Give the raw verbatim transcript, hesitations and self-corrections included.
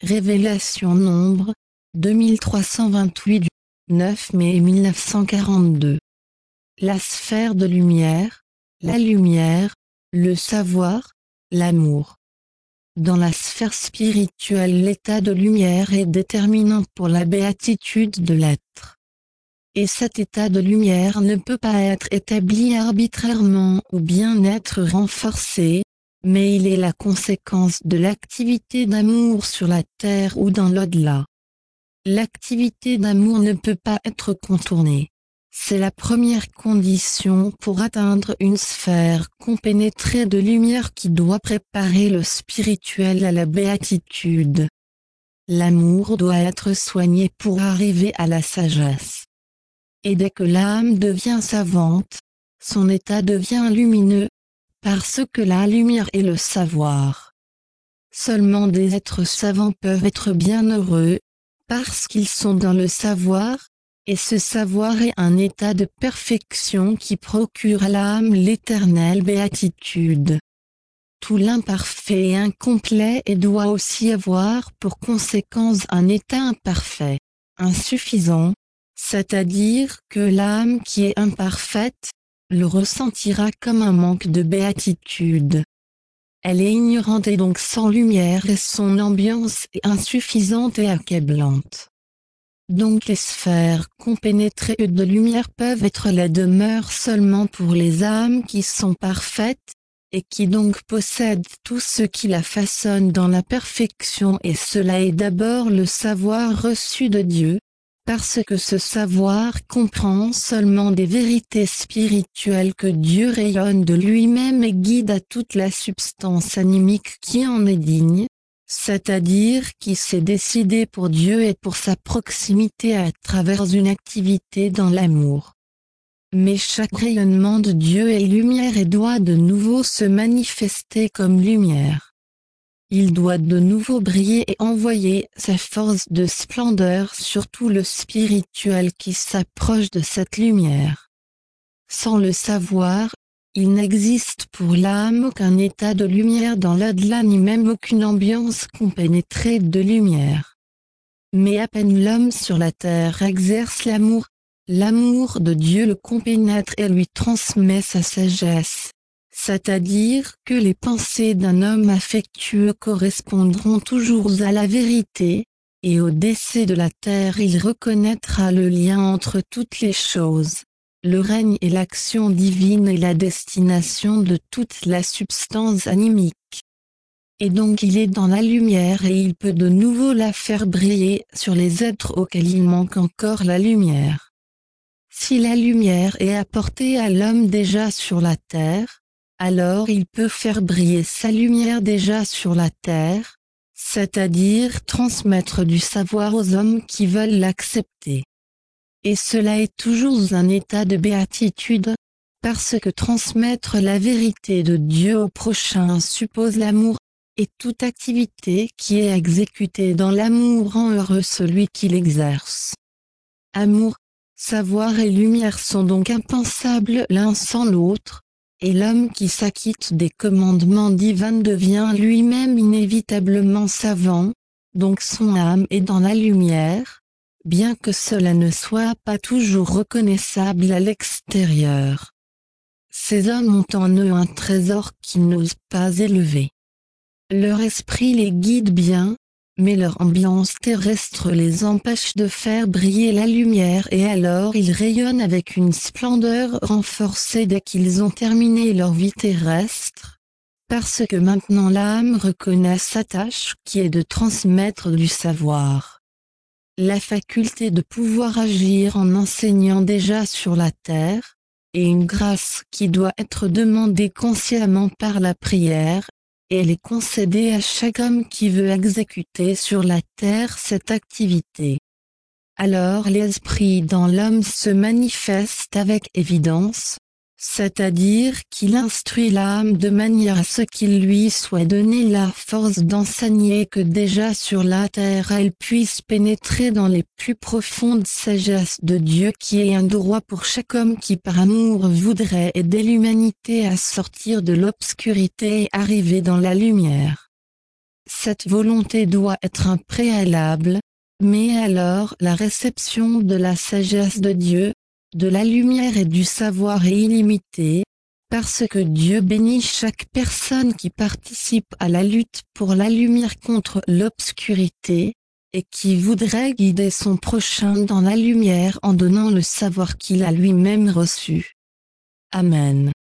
Révélation Nombre, deux mille trois cent vingt-huit du neuf mai mille neuf cent quarante-deux. La sphère de lumière, la lumière, le savoir, l'amour. Dans la sphère spirituelle, l'état de lumière est déterminant pour la béatitude de l'être. Et cet état de lumière ne peut pas être établi arbitrairement ou bien être renforcé, mais il est la conséquence de l'activité d'amour sur la terre ou dans l'au-delà. L'activité d'amour ne peut pas être contournée. C'est la première condition pour atteindre une sphère compénétrée de lumière qui doit préparer le spirituel à la béatitude. L'amour doit être soigné pour arriver à la sagesse. Et dès que l'âme devient savante, son état devient lumineux, parce que la lumière est le savoir. Seulement des êtres savants peuvent être bienheureux, parce qu'ils sont dans le savoir, et ce savoir est un état de perfection qui procure à l'âme l'éternelle béatitude. Tout l'imparfait et incomplet et doit aussi avoir pour conséquence un état imparfait, insuffisant, c'est-à-dire que l'âme qui est imparfaite, le ressentira comme un manque de béatitude. Elle est ignorante et donc sans lumière et son ambiance est insuffisante et accablante. Donc les sphères compénétrées de lumière peuvent être la demeure seulement pour les âmes qui sont parfaites, et qui donc possèdent tout ce qui la façonne dans la perfection, et cela est d'abord le savoir reçu de Dieu, parce que ce savoir comprend seulement des vérités spirituelles que Dieu rayonne de lui-même et guide à toute la substance animique qui en est digne, c'est-à-dire qui s'est décidé pour Dieu et pour sa proximité à travers une activité dans l'amour. Mais chaque rayonnement de Dieu est lumière et doit de nouveau se manifester comme lumière. Il doit de nouveau briller et envoyer sa force de splendeur sur tout le spirituel qui s'approche de cette lumière. Sans le savoir, il n'existe pour l'âme aucun état de lumière dans l'au-delà ni même aucune ambiance compénétrée de lumière. Mais à peine l'homme sur la terre exerce l'amour, l'amour de Dieu le compénètre et lui transmet sa sagesse. C'est-à-dire que les pensées d'un homme affectueux correspondront toujours à la vérité, et au décès de la terre il reconnaîtra le lien entre toutes les choses, le règne et l'action divine et la destination de toute la substance animique. Et donc il est dans la lumière et il peut de nouveau la faire briller sur les êtres auxquels il manque encore la lumière. Si la lumière est apportée à l'homme déjà sur la terre, alors il peut faire briller sa lumière déjà sur la terre, c'est-à-dire transmettre du savoir aux hommes qui veulent l'accepter. Et cela est toujours un état de béatitude, parce que transmettre la vérité de Dieu au prochain suppose l'amour, et toute activité qui est exécutée dans l'amour rend heureux celui qui l'exerce. Amour, savoir et lumière sont donc impensables l'un sans l'autre, et l'homme qui s'acquitte des commandements divins devient lui-même inévitablement savant, donc son âme est dans la lumière, bien que cela ne soit pas toujours reconnaissable à l'extérieur. Ces hommes ont en eux un trésor qu'ils n'osent pas élever. Leur esprit les guide bien, mais leur ambiance terrestre les empêche de faire briller la lumière et alors ils rayonnent avec une splendeur renforcée dès qu'ils ont terminé leur vie terrestre, parce que maintenant l'âme reconnaît sa tâche qui est de transmettre du savoir. La faculté de pouvoir agir en enseignant déjà sur la terre, et une grâce qui doit être demandée consciemment par la prière, et elle est concédée à chaque homme qui veut exécuter sur la terre cette activité. Alors l'esprit dans l'homme se manifeste avec évidence, c'est-à-dire qu'il instruit l'âme de manière à ce qu'il lui soit donné la force d'enseigner que déjà sur la terre elle puisse pénétrer dans les plus profondes sagesses de Dieu qui est un droit pour chaque homme qui par amour voudrait aider l'humanité à sortir de l'obscurité et arriver dans la lumière. Cette volonté doit être un préalable, mais alors la réception de la sagesse de Dieu, de la lumière et du savoir est illimitée, parce que Dieu bénit chaque personne qui participe à la lutte pour la lumière contre l'obscurité, et qui voudrait guider son prochain dans la lumière en donnant le savoir qu'il a lui-même reçu. Amen.